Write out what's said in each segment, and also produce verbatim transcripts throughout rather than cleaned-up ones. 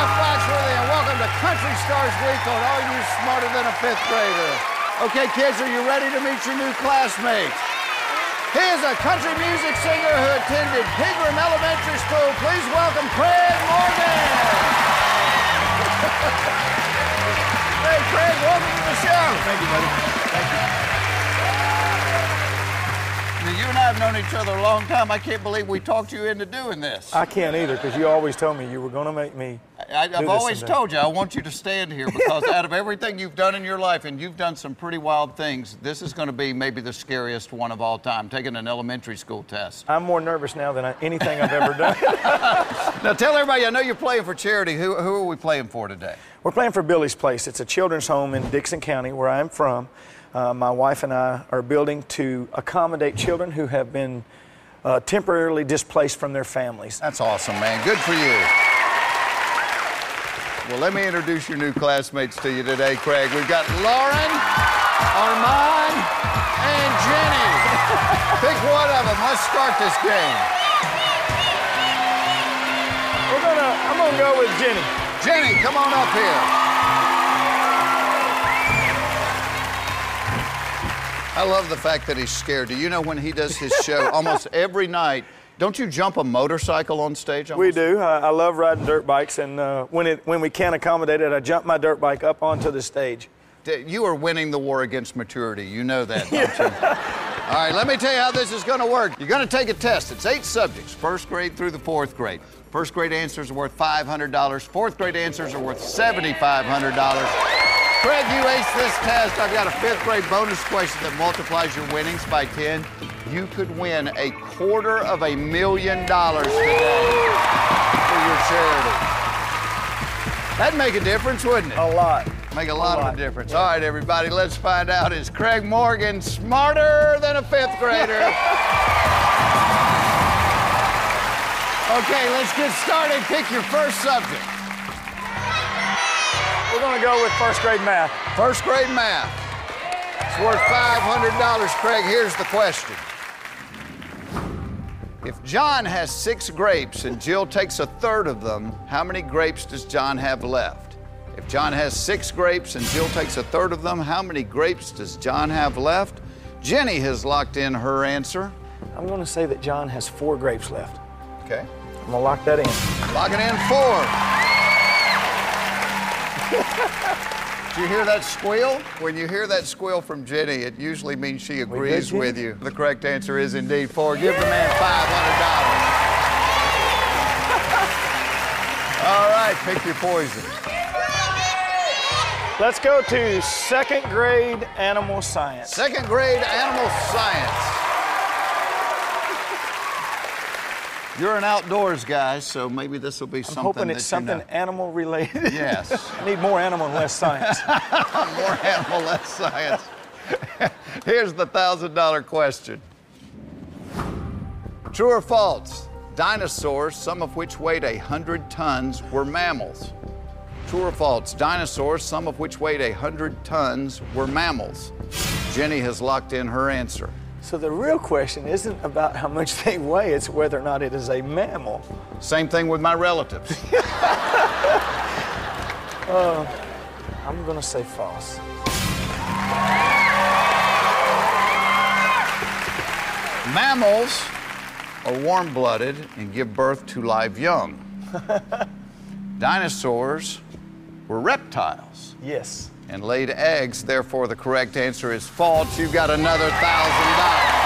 Jeff Foxworthy, and welcome to Country Stars Week on Are You Smarter Than a Fifth Grader? Okay, kids, are you ready to meet your new classmate? He is a country music singer who attended Pegram Elementary School. Please welcome Craig Morgan. Hey, Craig, welcome to the show. Thank you, buddy. Thank you. Now, you and I have known each other a long time. I can't believe we talked you into doing this. I can't either, because you always told me you were going to make me I, do I've this always someday. told you I want you to stand here because out of everything you've done in your life, and you've done some pretty wild things, this is going to be maybe the scariest one of all time, taking an elementary school test. I'm more nervous now than I, anything I've ever done. Now tell everybody, I know you're playing for charity. Who, who are we playing for today? We're playing for Billy's Place. It's a children's home in Dixon County, where I'm from. Uh, my wife and I are building to accommodate children who have been uh, temporarily displaced from their families. That's awesome, man. Good for you. Well, let me introduce your new classmates to you today, Craig. We've got Lauren, Armand, and Jenny. Pick one of them. Let's start this game. We're gonna, I'm gonna go with Jenny. Jenny, come on up here. I love the fact that he's scared. Do you know when he does his show, almost every night, don't you jump a motorcycle on stage? Almost? We do. I, I love riding dirt bikes, and uh, when, it, when we can accommodate it, I jump my dirt bike up onto the stage. You are winning the war against maturity. You know that, don't you? All right, let me tell you how this is going to work. You're going to take a test. It's eight subjects, first grade through the fourth grade. First grade answers are worth five hundred dollars. Fourth grade answers are worth seven thousand five hundred dollars. Craig, you aced this test. I've got a fifth grade bonus question that multiplies your winnings by ten. You could win a quarter of a million dollars today for your charity. That'd make a difference, wouldn't it? A lot. Make a lot, a lot. of a difference. Yeah. All right, everybody, let's find out. Is Craig Morgan smarter than a fifth grader? Okay, let's get started. Pick your first subject. We're gonna go with first grade math. First grade math. It's worth five hundred dollars, Craig. Here's the question. If John has six grapes and Jill takes a third of them, how many grapes does John have left? If John has six grapes and Jill takes a third of them, how many grapes does John have left? Jenny has locked in her answer. I'm gonna say that John has four grapes left. Okay. I'm gonna lock that in. Locking in four. Did you hear that squeal? When you hear that squeal from Jenny, it usually means she agrees Jenny? with you. The correct answer is indeed four. Give the man five hundred dollars. All right, pick your poison. Let's go to second grade animal science. Second grade animal science. You're an outdoors guy, so maybe this will be I'm something hoping that it's something you know. animal related. Yes. I need more animal and less science. More animal, less science. Here's the one thousand dollar question. True or false? Dinosaurs, some of which weighed one hundred tons, were mammals. True or false? Dinosaurs, some of which weighed one hundred tons, were mammals. Jenny has locked in her answer. So the real question isn't about how much they weigh, it's whether or not it is a mammal. Same thing with my relatives. uh, I'm gonna say false. Mammals are warm-blooded and give birth to live young. Dinosaurs were reptiles. Yes. And laid eggs, therefore the correct answer is false. You've got another thousand dollars.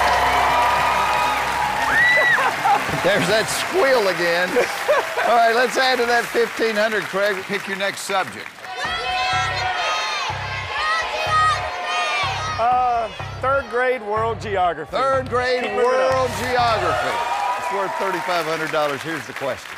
There's that squeal again. All right, let's add to that fifteen hundred, Craig. Pick your next subject. Uh, third grade world geography. Third grade Keep moving world up. geography. It's worth thirty-five hundred dollars. Here's the question.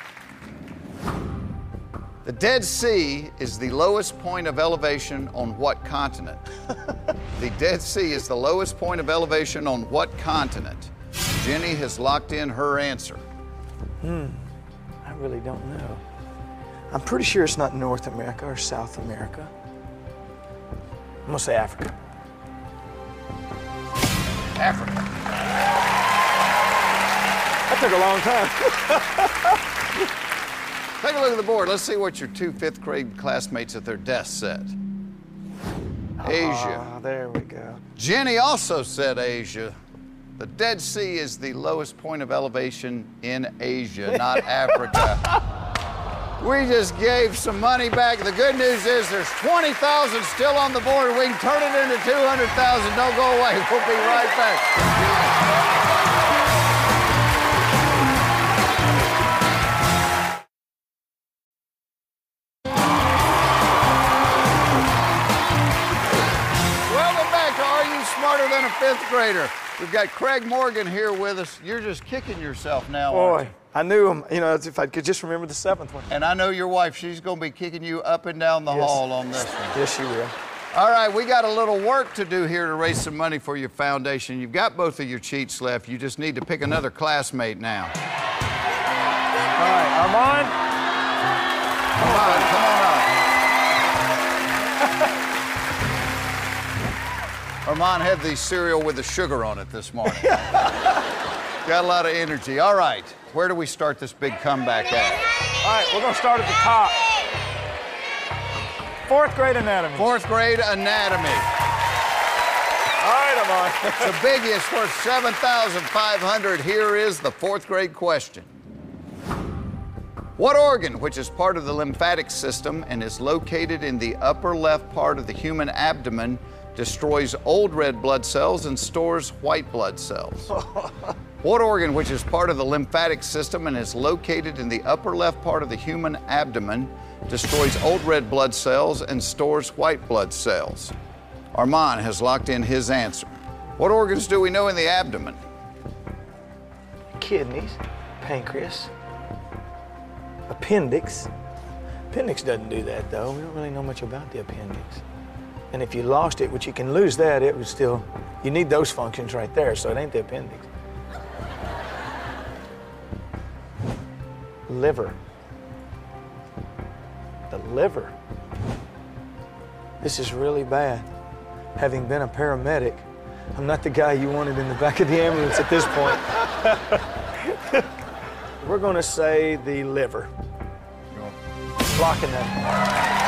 The Dead Sea is the lowest point of elevation on what continent? The Dead Sea is the lowest point of elevation on what continent? Jenny has locked in her answer. Hmm, I really don't know. I'm pretty sure it's not North America or South America. I'm gonna say Africa. Africa. That took a long time. Take a look at the board. Let's see what your two fifth grade classmates at their desks said. Asia. Ah, there we go. Jenny also said Asia. The Dead Sea is the lowest point of elevation in Asia, not Africa. We just gave some money back. The good news is there's twenty thousand still on the board. We can turn it into two hundred thousand. Don't go away. We'll be right back. Smarter than a fifth grader. We've got Craig Morgan here with us. You're just kicking yourself now, Boy, aren't you? I knew him, you know, if I could just remember the seventh one. And I know your wife, she's going to be kicking you up and down the Yes. hall on this one. Yes, she will. All right, we got a little work to do here to raise some money for your foundation. You've got both of your cheats left. You just need to pick another classmate now. All right, Armand. Come on, come on up. Armand had the cereal with the sugar on it this morning. Got a lot of energy. All right, where do we start this big comeback at? All right, we're going to start at the top. Fourth grade anatomy. Fourth grade anatomy. All right, Armand. The biggest worth seven thousand five hundred. Here is the fourth grade question. What organ, which is part of the lymphatic system and is located in the upper left part of the human abdomen, destroys old red blood cells and stores white blood cells? What organ, which is part of the lymphatic system and is located in the upper left part of the human abdomen, destroys old red blood cells and stores white blood cells? Armand has locked in his answer. What organs do we know in the abdomen? Kidneys, pancreas, appendix. Appendix doesn't do that, though. We don't really know much about the appendix. And if you lost it, which you can lose that, it would still, you need those functions right there, so it ain't the appendix. Liver. The liver. This is really bad. Having been a paramedic, I'm not the guy you wanted in the back of the ambulance at this point. We're going to say the liver. Locking that.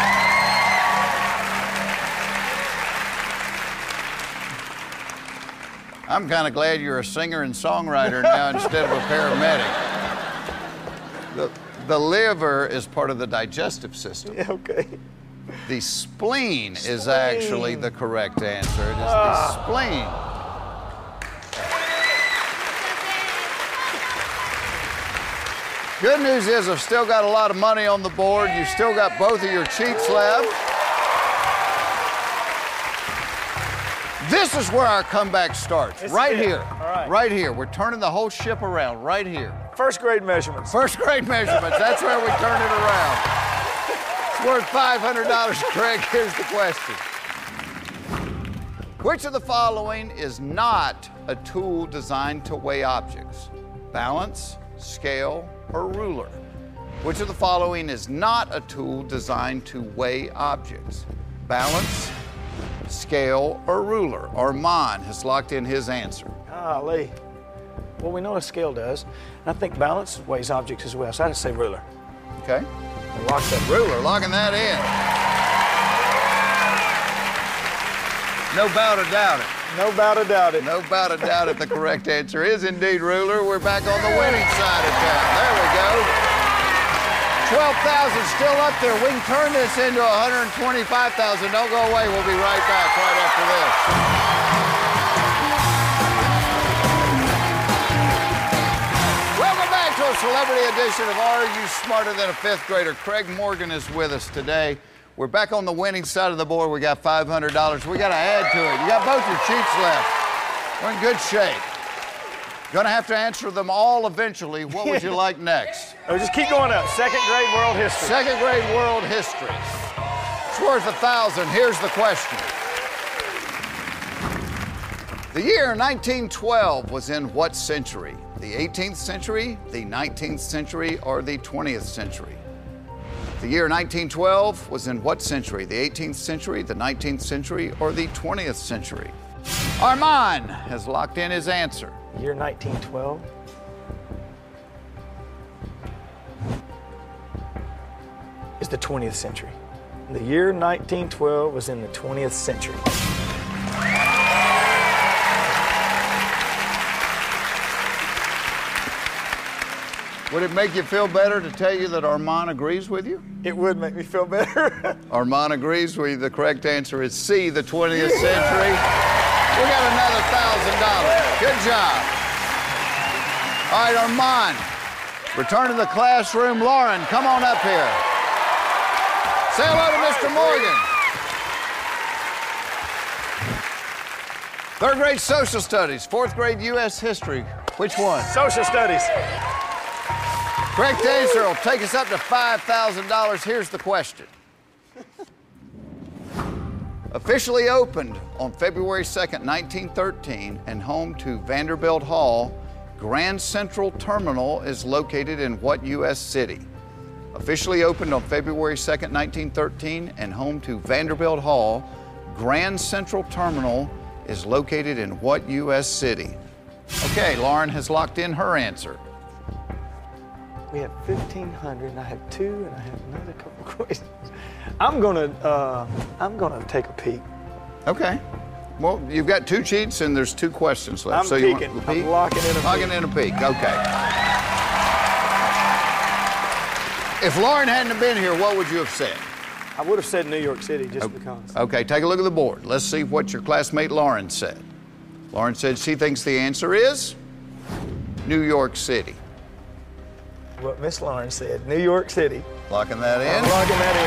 I'm kind of glad you're a singer and songwriter now instead of a paramedic. The, the liver is part of the digestive system. Yeah, okay. The spleen, Spleen. is actually the correct answer. It is Ah. the spleen. Good news is I've still got a lot of money on the board. You've still got both of your cheats left. This is where our comeback starts. This right is it. here. All right. Right here. We're turning the whole ship around right here. First grade measurements. First grade measurements. That's where we turn it around. It's worth five hundred dollars, Craig. Here's the question. Which of the following is not a tool designed to weigh objects? Balance, scale, or ruler? Which of the following is not a tool designed to weigh objects? Balance, scale, or ruler? Armand has locked in his answer. Golly. Well, we know a scale does. And I think balance weighs objects as well, so I'd say ruler. Okay. And lock that. Ruler, locking that in. No doubt about it. No doubt about it. No doubt about it. The correct answer is indeed ruler. We're back on the winning side of town. There we go. twelve thousand still up there. We can turn this into one hundred twenty-five thousand. Don't go away. We'll be right back right after this. Welcome back to a celebrity edition of Are You Smarter Than a Fifth Grader? Craig Morgan is with us today. We're back on the winning side of the board. We got five hundred dollars. We got to add to it. You got both your cheats left. We're in good shape. Gonna have to answer them all eventually. What would you like next? Oh, just keep going up. Second grade world history. Second grade world history. It's worth a thousand. Here's the question. The year nineteen twelve was in what century? The eighteenth century, the nineteenth century, or the twentieth century? The year nineteen twelve was in what century? The eighteenth century, the nineteenth century, or the twentieth century? Armand has locked in his answer. Year nineteen twelve. was the twentieth century. The year nineteen twelve was in the twentieth century. Would it make you feel better to tell you that Armand agrees with you? It would make me feel better. Armand agrees with you. The correct answer is C, the twentieth century. We got another one thousand dollars. Good job. All right, Armand, return to the classroom. Lauren, come on up here. Say hello to Mister Morgan. Third grade social studies, fourth grade U S history. Which one? Social studies. Correct answer will take us up to five thousand dollars. Here's the question. Officially opened on February second, nineteen thirteen, and home to Vanderbilt Hall, Grand Central Terminal is located in what U S city? Officially opened on February second, nineteen thirteen, and home to Vanderbilt Hall, Grand Central Terminal is located in what U S city? Okay, Lauren has locked in her answer. We have fifteen hundred, and I have two, and I have another couple questions. I'm gonna, uh, I'm gonna take a peek. Okay. Well, you've got two cheats, and there's two questions left. I'm so peeking. You want to I'm peek? locking in a Locking peek. in a peek. Okay. If Lauren hadn't have been here, what would you have said? I would have said New York City just Okay. because. Okay, take a look at the board. Let's see what your classmate Lauren said. Lauren said she thinks the answer is New York City. What Miss Lauren said, New York City. Locking that in. I'm locking that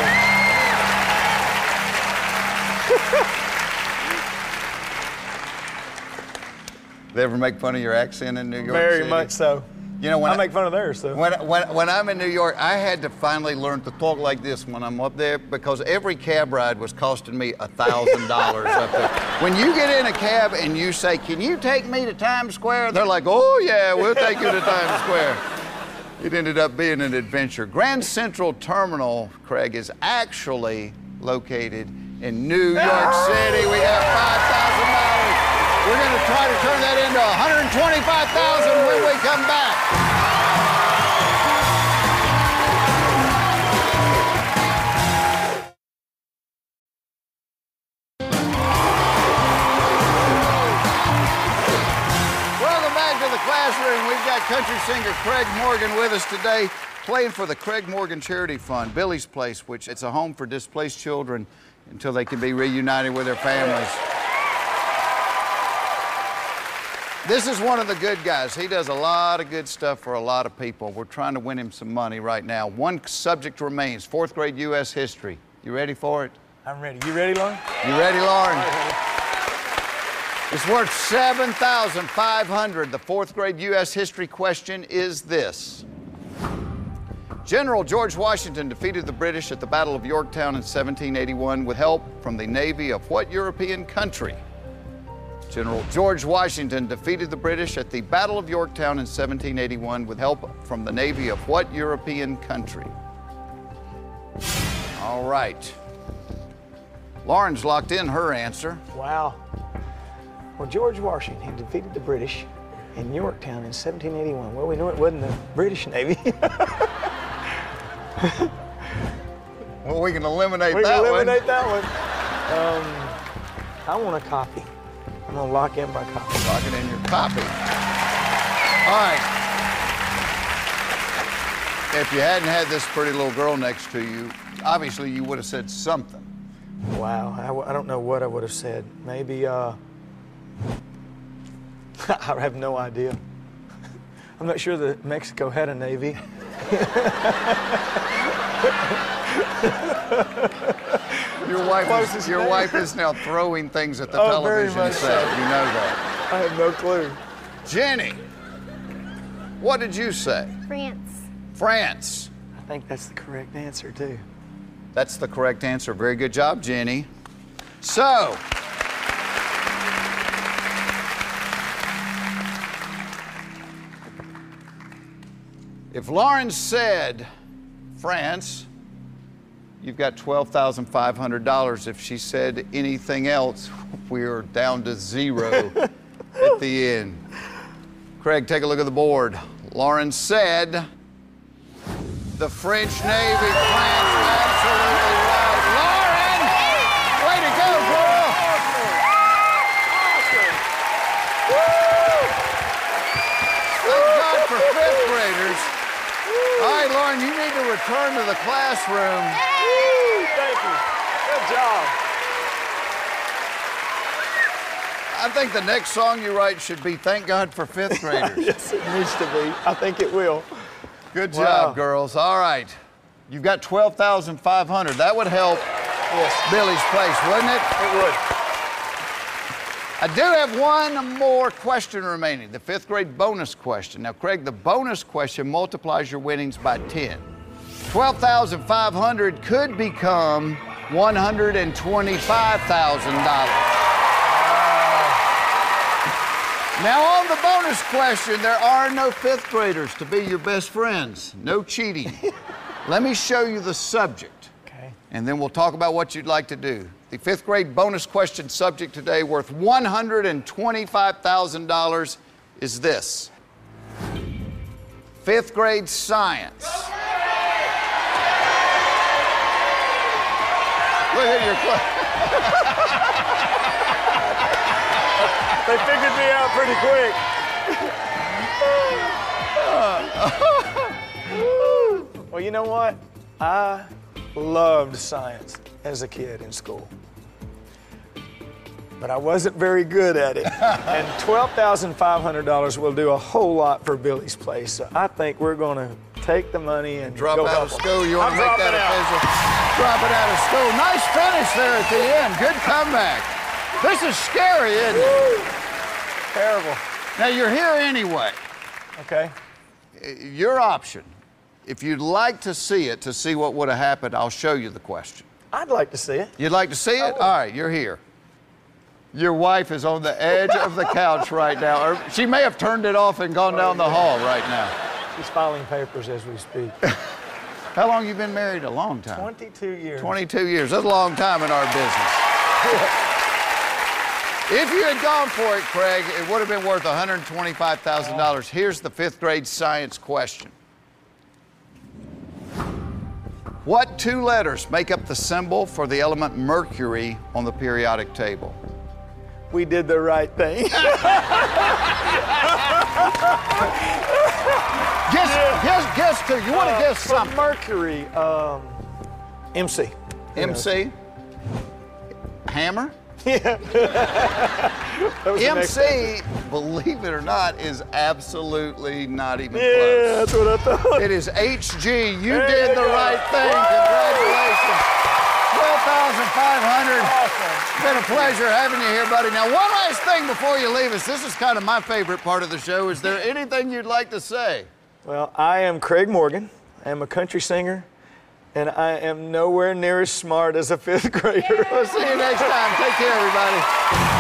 They ever make fun of your accent in New in. York Very City? much so. You know, when I make fun of theirs, so. When, when, when I'm in New York, I had to finally learn to talk like this when I'm up there because every cab ride was costing me one thousand dollars up there. When you get in a cab and you say, "Can you take me to Times Square?" They're like, "Oh, yeah, we'll take you to Times Square." It ended up being an adventure. Grand Central Terminal, Craig, is actually located in New York City. We have five thousand dollars. We're going to try to turn that into one hundred twenty-five thousand dollars when we come back. Welcome back to the classroom. We've got country singer Craig Morgan with us today, playing for the Craig Morgan Charity Fund, Billy's Place, which it's a home for displaced children until they can be reunited with their families. This is one of the good guys. He does a lot of good stuff for a lot of people. We're trying to win him some money right now. One subject remains, fourth grade U S history. You ready for it? I'm ready. You ready, Lauren? You ready, Lauren? It's worth seven thousand five hundred dollars. The fourth grade U S history question is this. General George Washington defeated the British at the Battle of Yorktown in seventeen eighty-one with help from the navy of what European country? General George Washington defeated the British at the Battle of Yorktown in seventeen eighty-one with help from the navy of what European country? All right. Lauren's locked in her answer. Wow. Well, George Washington defeated the British in Yorktown in seventeen eighty-one. Well, we know it wasn't the British Navy. Well, we can eliminate we that can eliminate one. that one. Um, I want a copy. I'm gonna lock in my copy. Lock it in your copy. All right. If you hadn't had this pretty little girl next to you, obviously you would have said something. Wow, I, w- I don't know what I would have said. Maybe, uh, I have no idea. I'm not sure that Mexico had a navy. Your wife, is, Closest your name. wife is now throwing things at the Oh, very television much set. so. You know that. I have no clue. Jenny, what did you say? France. France. I think that's the correct answer, too. That's the correct answer. Very good job, Jenny. So, if Lauren said France, you've got twelve thousand five hundred dollars. If she said anything else, we're down to zero at the end. Craig, take a look at the board. Lauren said the French Navy. France, Lauren, you need to return to the classroom. Woo, thank you. Good job. I think the next song you write should be Thank God for Fifth Graders. Yes, it needs to be. I think it will. Good job, Wow. girls. All right. You've got twelve thousand five hundred dollars. That would help Yes, Billy's place, wouldn't it? it would. I do have one more question remaining, the fifth grade bonus question. Now, Craig, the bonus question multiplies your winnings by ten. twelve thousand five hundred dollars could become one hundred twenty-five thousand dollars. Now, on the bonus question, there are no fifth graders to be your best friends. No cheating. Let me show you the subject. Okay. And then we'll talk about what you'd like to do. The fifth grade bonus question subject today, worth one hundred twenty-five thousand dollars, is this. Fifth grade science. Look at your class. They figured me out pretty quick. Well, you know what? I loved science as a kid in school. But I wasn't very good at it. And twelve thousand five hundred dollars will do a whole lot for Billy's place. So I think we're going to take the money and Drop go out help of him. school. You want to I'm make that dropping official? Drop it out of school. Nice finish there at the end. Good comeback. This is scary, isn't it? Terrible. Now, you're here anyway. Okay. Your option. If you'd like to see it, to see what would have happened, I'll show you the question. I'd like to see it. You'd like to see it? All right, you're here. Your wife is on the edge of the couch right now. Or she may have turned it off and gone down the hall right now. She's filing papers as we speak. How long you been married? A long time. twenty-two years. twenty-two years. That's a long time in our business. If you had gone for it, Craig, it would have been worth one hundred twenty-five thousand dollars. Here's the fifth grade science question. What two letters make up the symbol for the element mercury on the periodic table? We did the right thing. Guess, guess, guess two. You want to Uh, guess for something? Mercury, um, M C. M C? Hammer? That was the M next C, answer. believe it or not, is absolutely not even Yeah, close. that's what I thought. It is H G. You There did you the go. right thing. Woo! Congratulations. twelve thousand five hundred dollars. Awesome. It's been a pleasure having you here, buddy. Now, one last thing before you leave us. This is kind of my favorite part of the show. Is there anything you'd like to say? Well, I am Craig Morgan. I am a country singer, and I am nowhere near as smart as a fifth grader. We'll see you next time. Take care, everybody.